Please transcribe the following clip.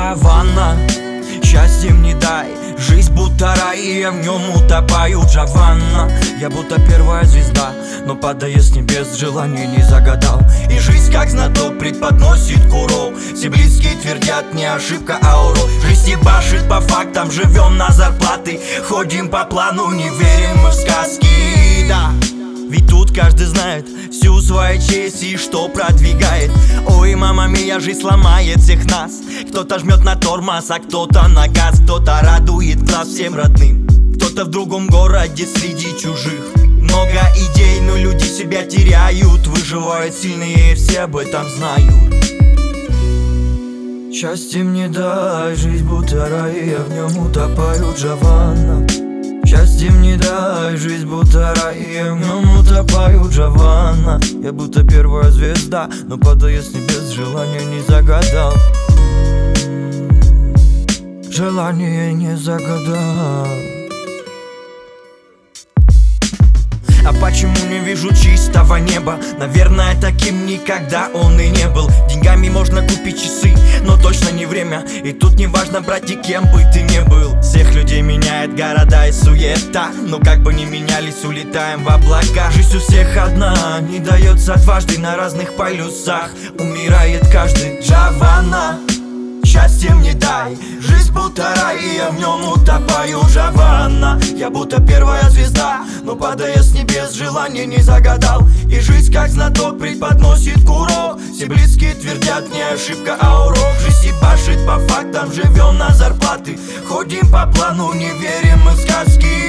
Джованна, счастьем не дай, жизнь будто рай, и я в нем утопаю. Джованна, я будто первая звезда, но падая с небес, желание не загадал. И жизнь как знаток преподносит гуру, все близкие твердят, не ошибка, а урок. Жизнь ебашит по фактам, живем на зарплаты, ходим по плану, не верим мы в сказки, да. Ведь тут каждый знает всю свою честь и что продвигает. Ой, мама мия, жизнь сломает всех нас. Кто-то жмет на тормоз, а кто-то на газ. Кто-то радует глаз всем родным, кто-то в другом городе среди чужих. Много идей, но люди себя теряют. Выживают сильные, все об этом знают. Счастьем не дай, жизнь будто рай, я в нем утопаю. Джованна, счастьем не дай, жизнь будто рай, я в нем утопаю. Джованна, я будто первая звезда, но падая с небес, желание не загадал. Желание не загадал. А почему не вижу чистого неба? Наверное, таким никогда он и не был. Деньгами можно купить часы, но точно не время. И тут не важно, брать и кем бы ты не был. Всех людей меняет города и суета, но как бы ни менялись, улетаем в облака. Жизнь у всех одна, не дается дважды, на разных полюсах умирает каждый. Джованна, счастьем не дай, жизнь будто рай, и я в нем утопаю. Джованна, я будто первая звезда, но падая с небес, желание не загадал. И жизнь как знаток преподносит урок, все близкие твердят, не ошибка, а урок. Жизнь ебашит по фактам, живем на зарплаты, ходим по плану, не верим мы в сказки.